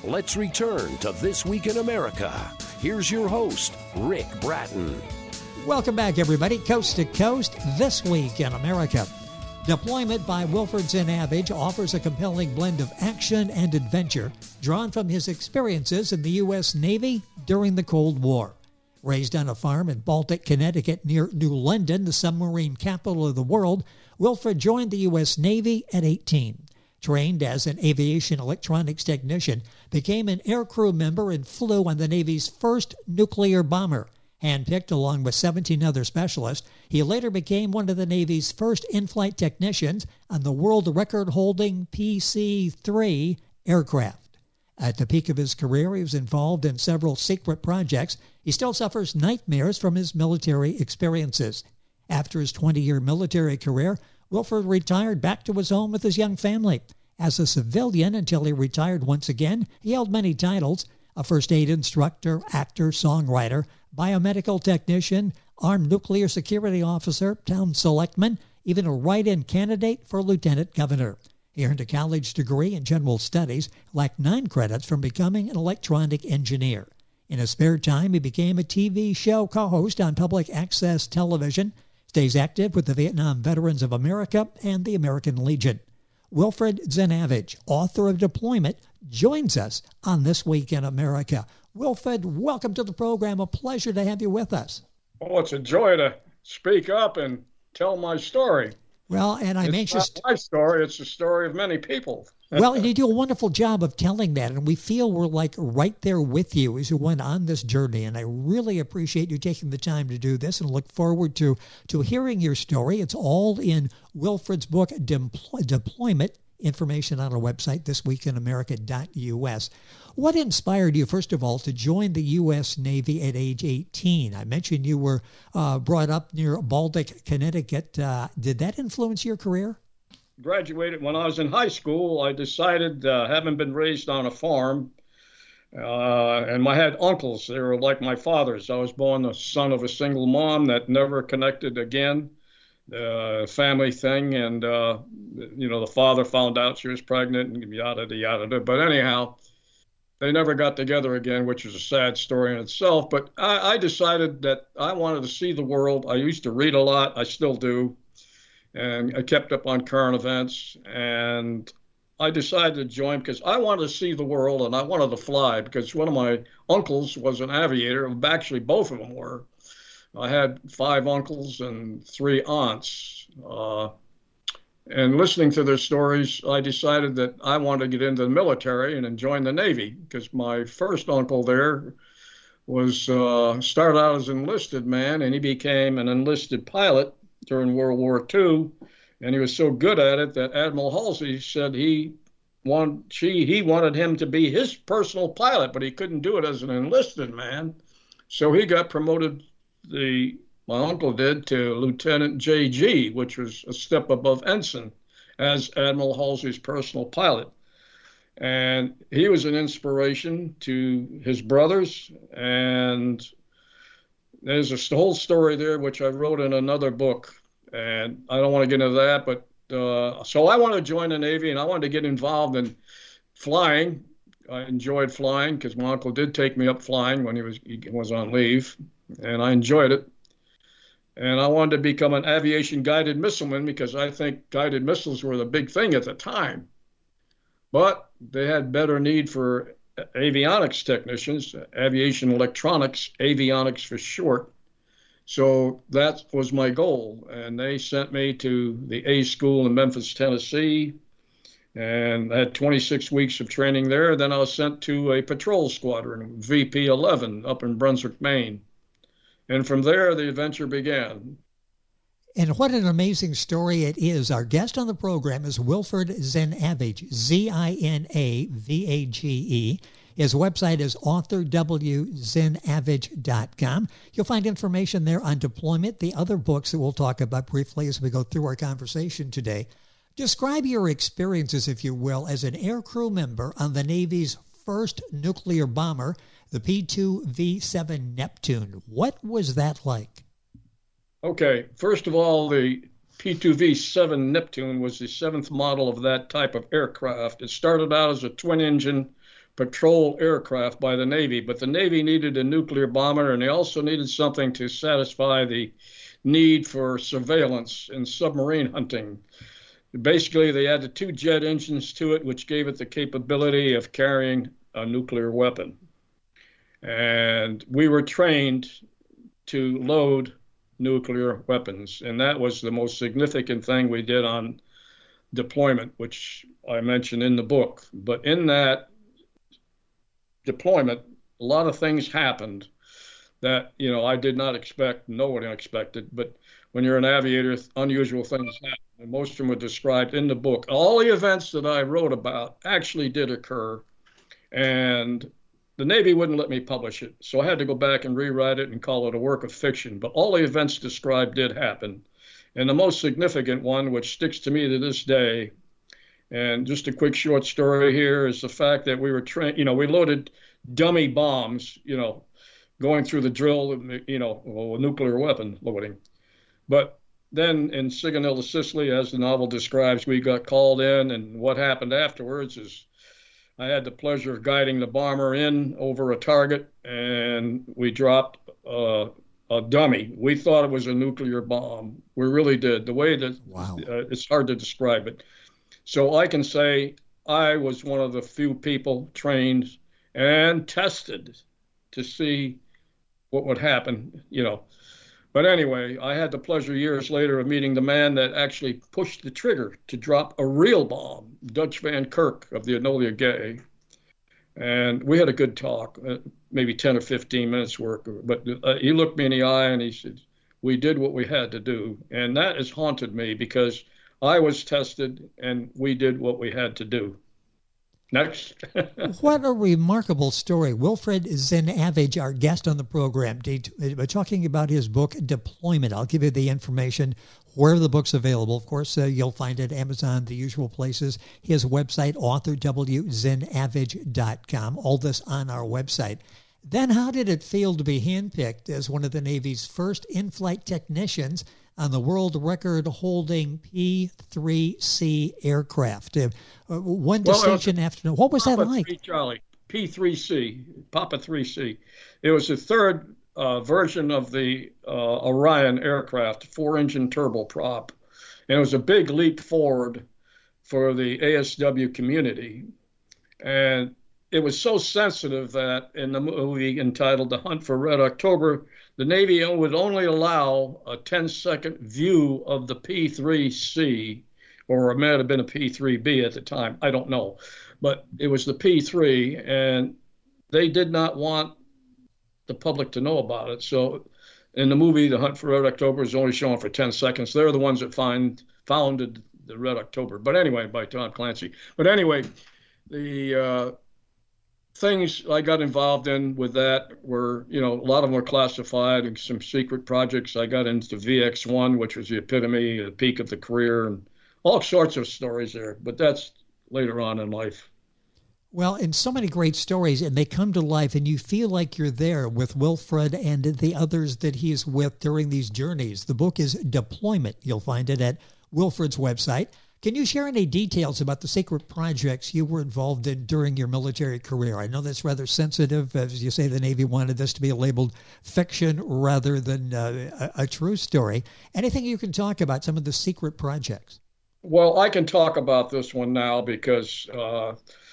Let's return to This Week in America. Here's your host, Rick Bratton. Welcome back, everybody. Coast to Coast, This Week in America. Deployment by Wilfred Zanavage offers a compelling blend of action and adventure drawn from his experiences in the U.S. Navy during the Cold War. Raised on a farm in Baltic, Connecticut near New London, the submarine capital of the world, Wilfred joined the U.S. Navy at 18. Trained as an aviation electronics technician, became an aircrew member and flew on the Navy's first nuclear bomber. Handpicked along with 17 other specialists, he later became one of the Navy's first in-flight technicians on the world record-holding PC-3 aircraft. At the peak of his career, he was involved in several secret projects. He still suffers nightmares from his military experiences. After his 20-year military career, Wilfred retired back to his home with his young family. As a civilian until he retired once again, he held many titles: a first aid instructor, actor, songwriter, biomedical technician, armed nuclear security officer, town selectman, even a write-in candidate for lieutenant governor. He earned a college degree in general studies, lacked 9 credits from becoming an electronic engineer. In his spare time, he became a TV show co-host on public access television, stays active with the Vietnam Veterans of America and the American Legion. Wilfred Zanavage, author of Deployment, joins us on This Week in America. Wilfred, welcome to the program. A pleasure to have you with us. Oh, it's a joy to speak up and tell my story. Well, and I'm anxious. It's not my story. It's the story of many people. Well, and you do a wonderful job of telling that, and we feel we're like right there with you as you went on this journey, and I really appreciate you taking the time to do this and look forward to hearing your story. It's all in Wilfred's book, Deployment. Information on our website, thisweekinamerica.us. What inspired you, first of all, to join the U.S. Navy at age 18? I mentioned you were brought up near Baltic, Connecticut. Did that influence your career? Graduated when I was in high school. I decided, having been raised on a farm, and I had uncles. They were like my father's. I was born the son of a single mom that never connected again. Family thing, and the father found out she was pregnant and yada yada. But anyhow, they never got together again, which was a sad story in itself. But I decided that I wanted to see the world. I used to read a lot. I still do, and I kept up on current events. And I decided to join because I wanted to see the world and I wanted to fly. Because one of my uncles was an aviator. Actually, both of them were. I had 5 uncles and 3 aunts. And listening to their stories, I decided that I wanted to get into the military and join the Navy because my first uncle there was started out as an enlisted man, and he became an enlisted pilot during World War II. And he was so good at it that Admiral Halsey said he wanted him to be his personal pilot, but he couldn't do it as an enlisted man. So he got promoted. My uncle did to Lieutenant J.G., which was a step above ensign, as Admiral Halsey's personal pilot. And he was an inspiration to his brothers. And there's a whole story there, which I wrote in another book. And I don't want to get into that. But so I wanted to join the Navy, and I wanted to get involved in flying. I enjoyed flying because my uncle did take me up flying when he was on leave. And I enjoyed it. And I wanted to become an aviation guided missileman because I think guided missiles were the big thing at the time. But they had better need for avionics technicians, aviation electronics, avionics for short. So that was my goal. And they sent me to the A School in Memphis, Tennessee. And I had 26 weeks of training there. Then I was sent to a patrol squadron, VP 11, up in Brunswick, Maine. And from there, the adventure began. And what an amazing story it is. Our guest on the program is Wilfred Zanavage, Zinavage. His website is authorwzinavage.com. You'll find information there on deployment, the other books that we'll talk about briefly as we go through our conversation today. Describe your experiences, if you will, as an aircrew member on the Navy's first nuclear bomber, the P-2V7 Neptune. What was that like? Okay, first of all, the P-2V7 Neptune was the 7th model of that type of aircraft. It started out as a twin-engine patrol aircraft by the Navy, but the Navy needed a nuclear bomber, and they also needed something to satisfy the need for surveillance and submarine hunting. Basically, they added 2 jet engines to it, which gave it the capability of carrying a nuclear weapon. And we were trained to load nuclear weapons, and that was the most significant thing we did on deployment, which I mentioned in the book. But in that deployment, a lot of things happened that, I did not expect, no one expected. But when you're an aviator, unusual things happen, and most of them are described in the book. All the events that I wrote about actually did occur, and the Navy wouldn't let me publish it, so I had to go back and rewrite it and call it a work of fiction. But all the events described did happen. And the most significant one, which sticks to me to this day, and just a quick short story here, is the fact that we were trained, we loaded dummy bombs, going through the drill, nuclear weapon loading. But then in Sigonella, Sicily, as the novel describes, we got called in, and what happened afterwards is I had the pleasure of guiding the bomber in over a target, and we dropped a dummy. We thought it was a nuclear bomb. We really did. The way that Wow. It's hard to describe it. So I can say I was one of the few people trained and tested to see what would happen, But anyway, I had the pleasure years later of meeting the man that actually pushed the trigger to drop a real bomb, Dutch Van Kirk of the Enola Gay. And we had a good talk, maybe 10 or 15 minutes work. But he looked me in the eye and he said, we did what we had to do. And that has haunted me because I was tested and we did what we had to do. Next. What a remarkable story. Wilfred Zanavage, our guest on the program, talking about his book, Deployment. I'll give you the information where the book's available. Of course, you'll find it at Amazon, the usual places. His website, authorwzanavage.com. All this on our website. Then how did it feel to be handpicked as one of the Navy's first in-flight technicians on the world record-holding P-3C aircraft? One distinction after another. What was that like? Charlie, P-3C, Papa 3C. It was the third version of the Orion aircraft, 4-engine turboprop. And it was a big leap forward for the ASW community. And it was so sensitive that in the movie entitled The Hunt for Red October, the Navy would only allow a 10-second view of the P-3C, or it might have been a P-3B at the time. I don't know. But it was the P-3, and they did not want the public to know about it. So in the movie, The Hunt for Red October is only shown for 10 seconds. They're the ones that founded the Red October. But anyway, by Tom Clancy. But anyway, the things I got involved in with that were, a lot of them were classified and some secret projects. I got into VX-1, which was the epitome, the peak of the career, and all sorts of stories there. But that's later on in life. Well, and so many great stories, and they come to life, and you feel like you're there with Wilfred and the others that he's with during these journeys. The book is Deployment. You'll find it at Wilfred's website. Can you share any details about the secret projects you were involved in during your military career? I know that's rather sensitive. As you say, the Navy wanted this to be labeled fiction rather than a true story. Anything you can talk about, some of the secret projects? Well, I can talk about this one now because I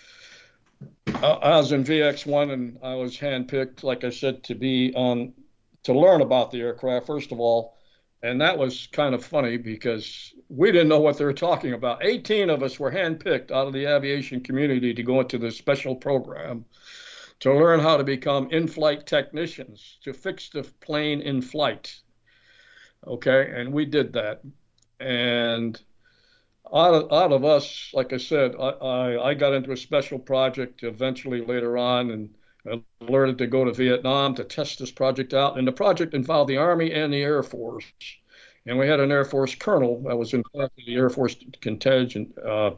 was in VX-1 and I was handpicked, like I said, to learn about the aircraft, first of all. And that was kind of funny because we didn't know what they were talking about. 18 of us were handpicked out of the aviation community to go into this special program to learn how to become in-flight technicians, to fix the plane in flight. Okay, and we did that. And out of us, like I said, I got into a special project eventually later on, and I learned to go to Vietnam to test this project out. And the project involved the Army and the Air Force. And we had an Air Force colonel that was in part of the Air Force contingent.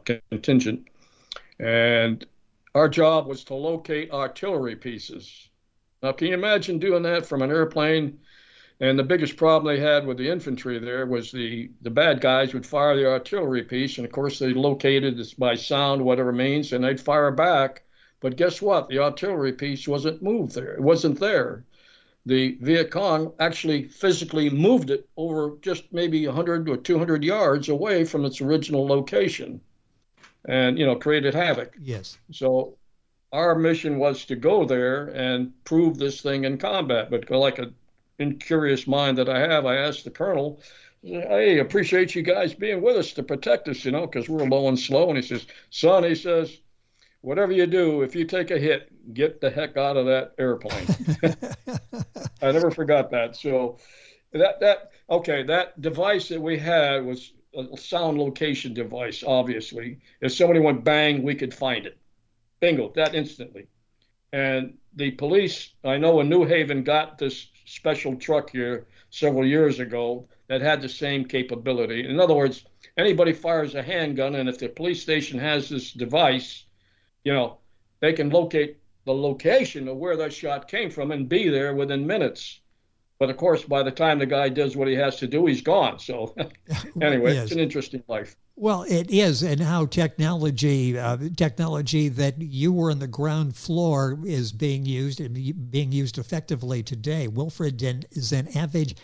And our job was to locate artillery pieces. Now, can you imagine doing that from an airplane? And the biggest problem they had with the infantry there was the bad guys would fire the artillery piece. And, of course, they located this by sound, whatever means, and they'd fire back. But guess what? The artillery piece wasn't moved there. It wasn't there. The Viet Cong actually physically moved it over just maybe 100 or 200 yards away from its original location and, created havoc. Yes. So our mission was to go there and prove this thing in combat. But like an incurious mind that I have, I asked the colonel, hey, appreciate you guys being with us to protect us, because we're low and slow. And he says, son, he says, whatever you do, if you take a hit, get the heck out of that airplane. I never forgot that. So that device that we had was a sound location device, obviously. If somebody went bang, we could find it. Bingo, that instantly. And the police, I know in New Haven, got this special truck here several years ago that had the same capability. In other words, anybody fires a handgun, and if the police station has this device, they can locate the location of where that shot came from and be there within minutes. But of course, by the time the guy does what he has to do, he's gone. So anyway, Yes. It's an interesting life. Well, it is, and how technology that you were on the ground floor is being used effectively today. Wilfred Zanavage,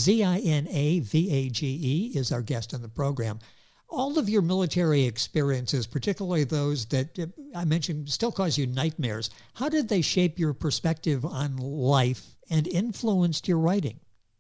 Zinavage, is our guest on the program. All of your military experiences, particularly those that I mentioned, still cause you nightmares. How did they shape your perspective on life and influenced your writing?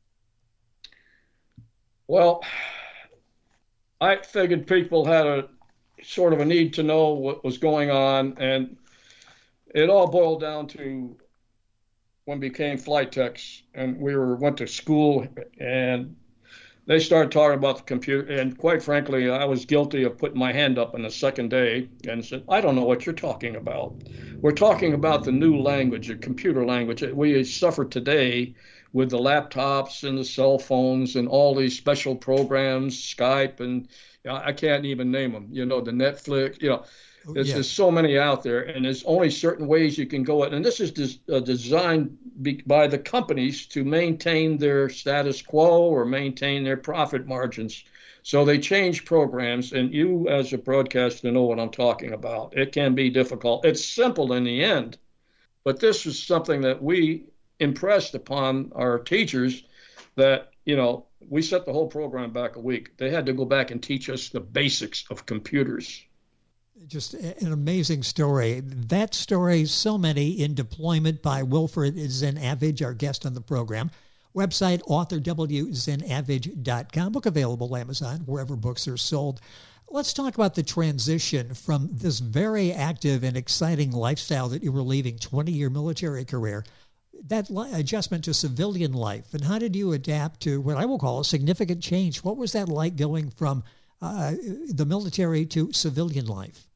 Well, I figured people had a sort of a need to know what was going on, and it all boiled down to when we became flight techs, and went to school, and they started talking about the computer, and quite frankly, I was guilty of putting my hand up on the second day and said, I don't know what you're talking about. We're talking about the new language, the computer language that we suffer today with the laptops and the cell phones and all these special programs, Skype, and I can't even name them, the Netflix, there's so many out there, and there's only certain ways you can go it. And this is designed by the companies to maintain their status quo or maintain their profit margins. So they change programs, and you as a broadcaster know what I'm talking about. It can be difficult. It's simple in the end, but this is something that we impressed upon our teachers that, we set the whole program back a week. They had to go back and teach us the basics of computers. Just an amazing story. That story, so many in deployment by Wilfred Zanavage, our guest on the program. Website, authorwzanavage.com. Book available Amazon, wherever books are sold. Let's talk about the transition from this very active and exciting lifestyle that you were leading, 20-year military career, that adjustment to civilian life. And how did you adapt to what I will call a significant change? What was that like going from the military to civilian life?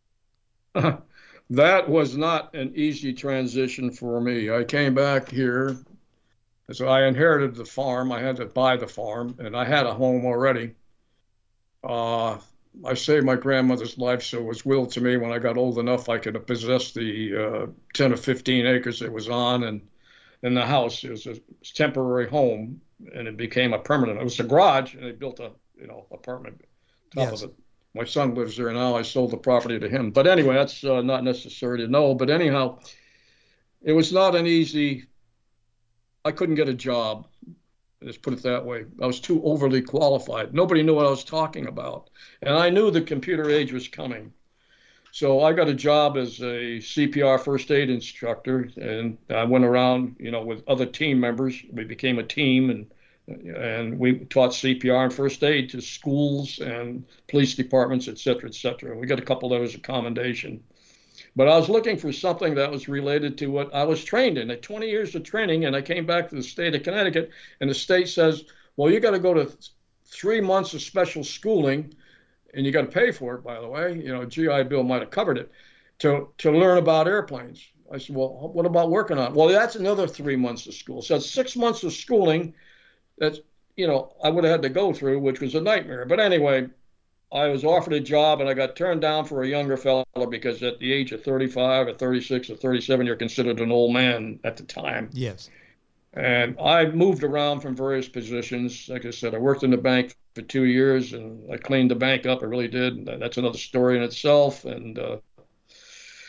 That was not an easy transition for me. I came back here, so I inherited the farm. I had to buy the farm, and I had a home already. I saved my grandmother's life, so it was willed to me when I got old enough I could possess the 10 or 15 acres it was on, and in the house. It was a temporary home, and it became a permanent. It was a garage, and they built a apartment top of it. My son lives there now. I sold the property to him. But anyway, that's not necessary to know. But anyhow, it was not an easy. I couldn't get a job. Let's put it that way. I was too overly qualified. Nobody knew what I was talking about. And I knew the computer age was coming. So I got a job as a CPR first aid instructor, and I went around, with other team members. We became a team, and we taught CPR and first aid to schools and police departments, et cetera, et cetera. And we got a couple of those of commendation. But I was looking for something that was related to what I was trained in. At 20 years of training, and I came back to the state of Connecticut, and the state says, well, you got to go to 3 months of special schooling, and you got to pay for it, by the way. GI Bill might have covered it, to learn about airplanes. I said, well, what about working on it? Well, that's another 3 months of school. So that's 6 months of schooling that, I would have had to go through, which was a nightmare. But anyway, I was offered a job, and I got turned down for a younger fellow because at the age of 35 or 36 or 37, you're considered an old man at the time. Yes. And I moved around from various positions. Like I said, I worked in the bank for 2 years, and I cleaned the bank up. I really did. That's another story in itself. And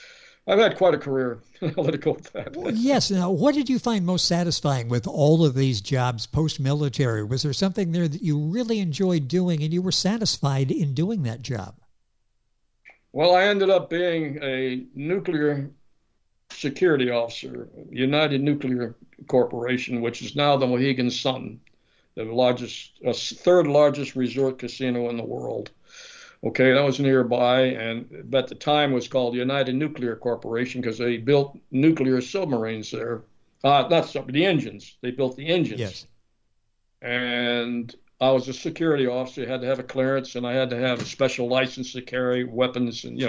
I've had quite a career. I'll let it go with that. Well, yes. Now, what did you find most satisfying with all of these jobs post-military? Was there something there that you really enjoyed doing and you were satisfied in doing that job? Well, I ended up being a nuclear security officer, United Nuclear Corporation, which is now the Mohegan Sun, the largest, third largest resort casino in the world. Okay, that was nearby, and at the time was called United Nuclear Corporation because they built nuclear submarines there. The engines. They built the engines. Yes. And I was a security officer. I had to have a clearance, and I had to have a special license to carry weapons, and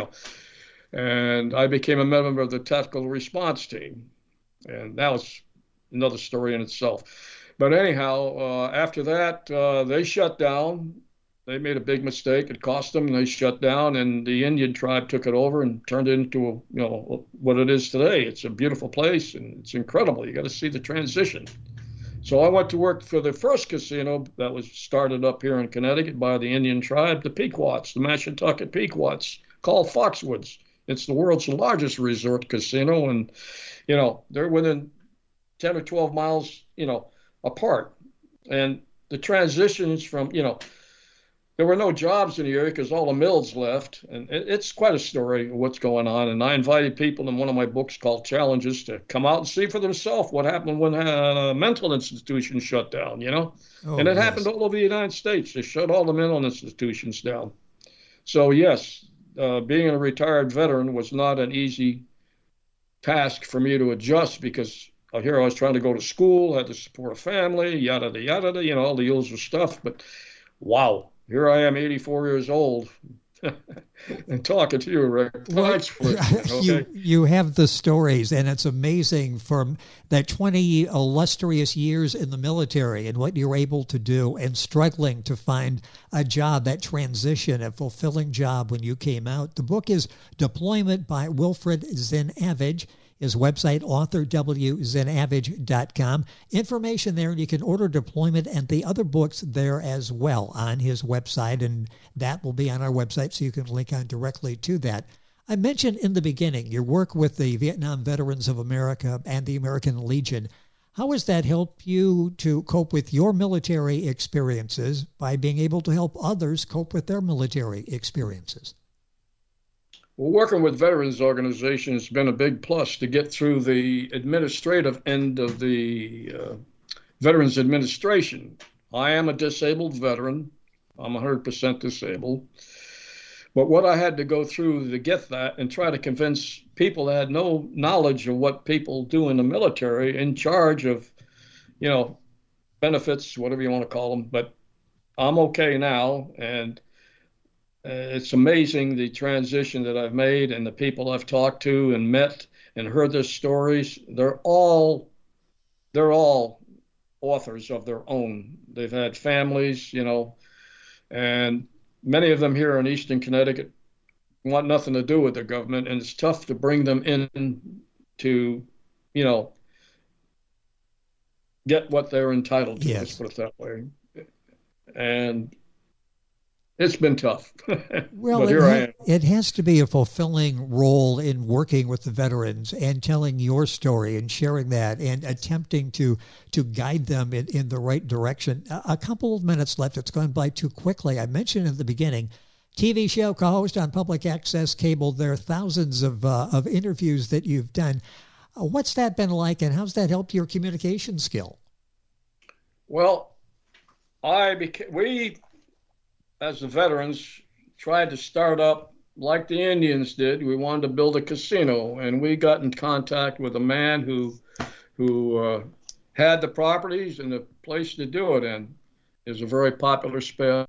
And I became a member of the tactical response team, and that was another story in itself. But anyhow, after that, they shut down. They made a big mistake. It cost them, and they shut down. And the Indian tribe took it over and turned it into what it is today. It's a beautiful place, and it's incredible. You got to see the transition. So I went to work for the first casino that was started up here in Connecticut by the Indian tribe, the Pequots, the Mashantucket Pequots, called Foxwoods. It's the world's largest resort casino, and they're within 10 or 12 miles, apart. And the transitions from, there were no jobs in the area because all the mills left, and it's quite a story of what's going on. And I invited people in one of my books called Challenges to come out and see for themselves what happened when mental institutions shut down, and it happened all over the United States. They shut all the mental institutions down. So yes, being a retired veteran was not an easy task for me to adjust because here I was trying to go to school, had to support a family, yada, yada, yada, all the usual stuff. But wow, here I am, 84 years old, and talking to you, Rick. Well, you have the stories, and it's amazing from that 20 illustrious years in the military and what you're able to do and struggling to find a job, that transition, a fulfilling job when you came out. The book is Deployment by Wilfred Zanavage. His website, authorwzanavage.com. Information there, and you can order Deployment and the other books there as well on his website, and that will be on our website, so you can link on directly to that. I mentioned in the beginning your work with the Vietnam Veterans of America and the American Legion. How has that helped you to cope with your military experiences by being able to help others cope with their military experiences? Well, working with veterans organizations has been a big plus to get through the administrative end of the Veterans Administration. I am a disabled veteran. I'm 100% disabled. But what I had to go through to get that and try to convince people that had no knowledge of what people do in the military in charge of, benefits, whatever you want to call them. But I'm okay now, and it's amazing the transition that I've made and the people I've talked to and met and heard their stories. They're all authors of their own. They've had families, and many of them here in Eastern Connecticut want nothing to do with the government, and it's tough to bring them in to, get what they're entitled to. Yes. Let's put it that way. And it's been tough. Well, but here I am. It has to be a fulfilling role in working with the veterans and telling your story and sharing that and attempting to guide them in the right direction. A couple of minutes left. It's gone by too quickly. I mentioned at the beginning, TV show co-host on public access cable. There are thousands of interviews that you've done. What's that been like, and how's that helped your communication skill? Well, we, as the veterans, tried to start up like the Indians did. We wanted to build a casino, and we got in contact with a man who had the properties and the place to do it in. It was a very popular spot,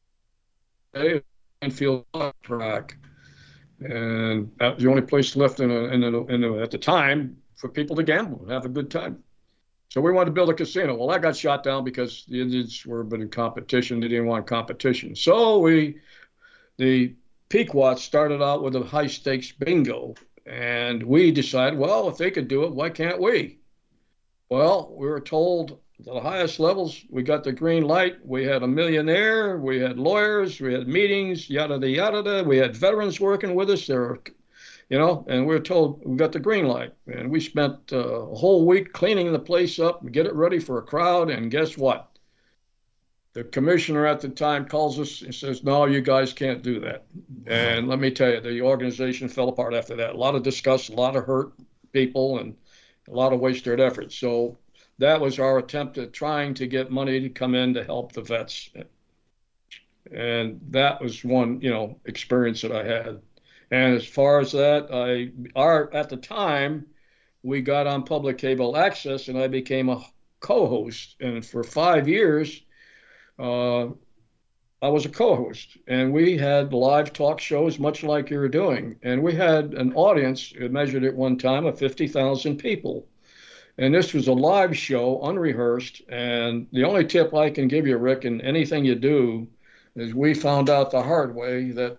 Enfield track, and that was the only place left at the time for people to gamble and have a good time. So we wanted to build a casino. Well, that got shot down because the Indians were a bit in competition. They didn't want competition. So the Pequots started out with a high-stakes bingo, and we decided, well, if they could do it, why can't we? Well, we were told at the highest levels, we got the green light. We had a millionaire. We had lawyers. We had meetings, yada, yada, yada. We had veterans working with us. There were and we were told we got the green light. And we spent a whole week cleaning the place up, get it ready for a crowd. And guess what? The commissioner at the time calls us and says, no, you guys can't do that. And let me tell you, the organization fell apart after that. A lot of disgust, a lot of hurt people, and a lot of wasted effort. So that was our attempt at trying to get money to come in to help the vets. And that was one, experience that I had. And as far as that, at the time, we got on public cable access, and I became a co-host. And for 5 years, I was a co-host, and we had live talk shows much like you're doing. And we had an audience, it measured at one time, of 50,000 people. And this was a live show, unrehearsed. And the only tip I can give you, Rick, in anything you do, is we found out the hard way that,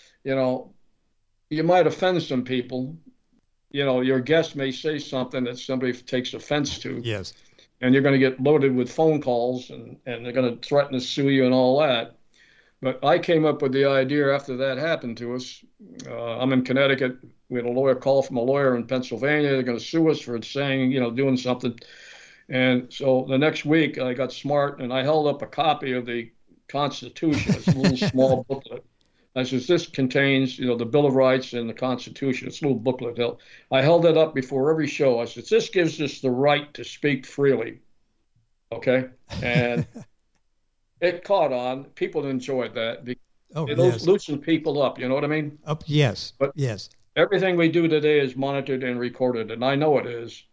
you might offend some people. Your guest may say something that somebody takes offense to. Yes. And you're going to get loaded with phone calls, and they're going to threaten to sue you and all that. But I came up with the idea after that happened to us. I'm in Connecticut. We had a lawyer call from a lawyer in Pennsylvania. They're going to sue us for saying, doing something. And so the next week I got smart, and I held up a copy of the Constitution. It's a little small booklet. I says, this contains, the Bill of Rights and the Constitution. It's a little booklet. I held it up before every show. I said, this gives us the right to speak freely. Okay? And it caught on. People enjoyed that. It loosened people up. You know what I mean? Yes. But yes. Everything we do today is monitored and recorded, and I know it is.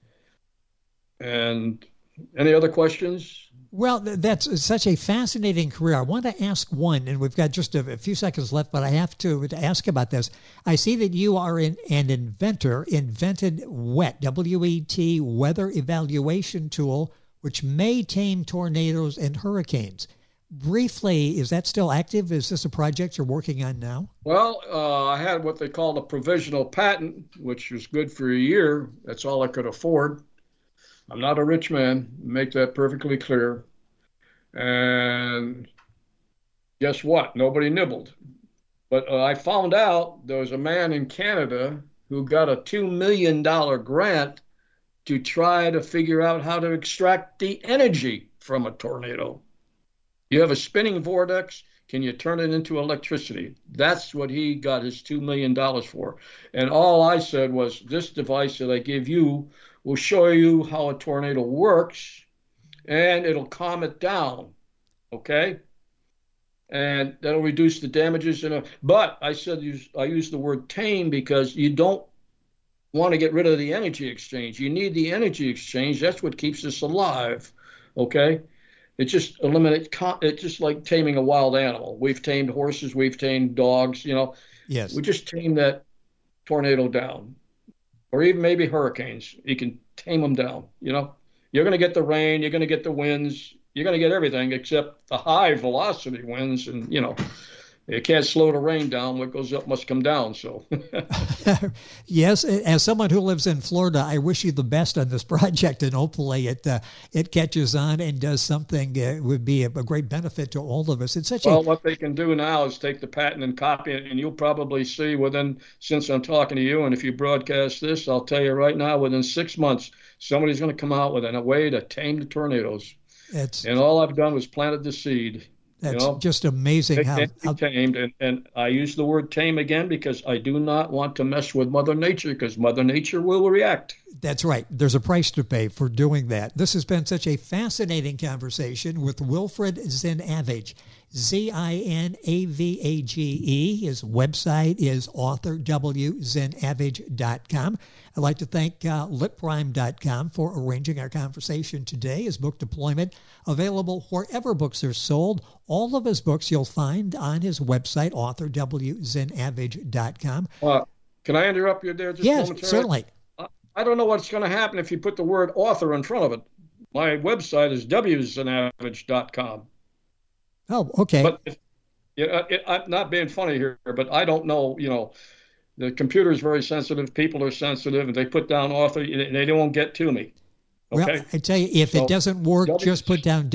And any other questions? Well, that's such a fascinating career. I want to ask one, and we've got just a few seconds left, but I have to ask about this. I see that you are an inventor, invented WET, W-E-T, weather evaluation tool, which may tame tornadoes and hurricanes. Briefly, is that still active? Is this a project you're working on now? Well, I had what they called a provisional patent, which was good for a year. That's all I could afford. I'm not a rich man, make that perfectly clear. And guess what? Nobody nibbled. But I found out there was a man in Canada who got a $2 million grant to try to figure out how to extract the energy from a tornado. You have a spinning vortex. Can you turn it into electricity? That's what he got his $2 million for. And all I said was, this device that I give you will show you how a tornado works, and it'll calm it down, okay? And that'll reduce the damages. But I said I used the word tame because you don't want to get rid of the energy exchange. You need the energy exchange. That's what keeps us alive, okay? It just eliminates. It's just like taming a wild animal. We've tamed horses. We've tamed dogs. Yes. We just tame that tornado down, or even maybe hurricanes. You can tame them down. You're going to get the rain. You're going to get the winds. You're going to get everything except the high velocity winds, and you can't slow the rain down. What goes up must come down. So, yes, as someone who lives in Florida, I wish you the best on this project, and hopefully it catches on and does something. Would be a great benefit to all of us. It's such what they can do now is take the patent and copy it, and you'll probably see since I'm talking to you, and if you broadcast this, I'll tell you right now, within 6 months, somebody's going to come out with a way to tame the tornadoes. And all I've done was planted the seed. That's just amazing how tamed. And I use the word tame again because I do not want to mess with Mother Nature, because Mother Nature will react. That's right. There's a price to pay for doing that. This has been such a fascinating conversation with Wilfred Zinavage, Zinavage. His website is authorwzinavage.com. I'd like to thank litprime.com for arranging our conversation today. His book, Deployment, available wherever books are sold. All of his books you'll find on his website, authorwzinavage.com. Can I interrupt you there just momentarily? Yes, certainly. I don't know what's going to happen if you put the word author in front of it. My website is wzinavage.com. Oh, okay. But I'm not being funny here, but I don't know, the computer is very sensitive. People are sensitive, and they put down author, and they won't get to me. Okay? Well, I tell you, if it doesn't work, just put down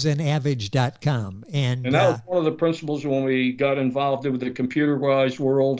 wzinavage.com. And that was one of the principles when we got involved with the computerized world.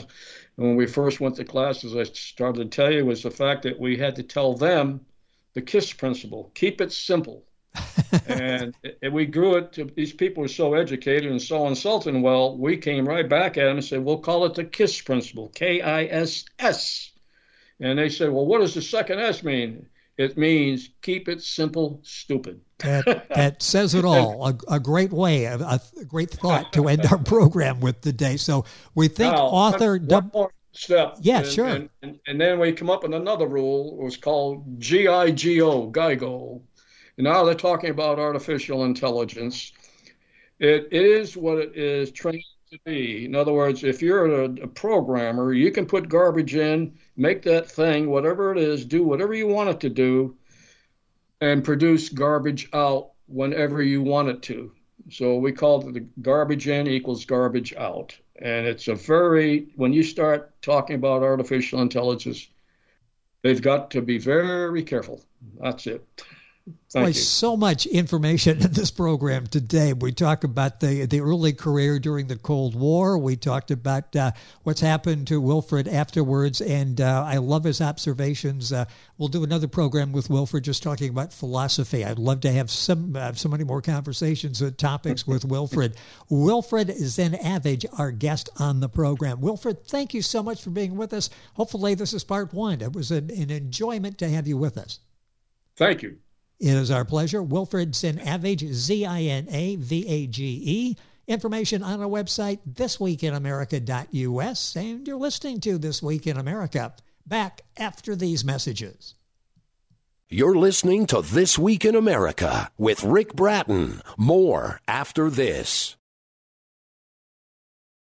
And when we first went to class, as I started to tell you, was the fact that we had to tell them the KISS principle, keep it simple. and we grew it to, these people were so educated and so insulting. Well, we came right back at them and said, we'll call it the KISS principle, KISS. And they said, well, what does the second S mean? It means keep it simple, stupid. That says it all. A great way, a great thought to end our program with today. So we think now, author... One more step. Yeah, sure. And then we come up with another rule. It was called GIGO, GIGO. And now they're talking about artificial intelligence. It is what it is trained to be. In other words, if you're a programmer, you can put garbage in, make that thing, whatever it is, do whatever you want it to do, and produce garbage out whenever you want it to. So we call it the garbage in equals garbage out. And it's when you start talking about artificial intelligence, they've got to be very careful. That's it. Thank you. So much information in this program today. We talk about the early career during the Cold War. We talked about what's happened to Wilfred afterwards, and I love his observations. We'll do another program with Wilfred just talking about philosophy. I'd love to have so many more conversations and topics with Wilfred. Wilfred Zen-Avage, our guest on the program. Wilfred, thank you so much for being with us. Hopefully this is part one. It was an enjoyment to have you with us. Thank you. It is our pleasure. Wilfred Zen-Avage, Zinavage. Information on our website, thisweekinamerica.us. And you're listening to This Week in America. Back after these messages. You're listening to This Week in America with Rick Bratton. More after this.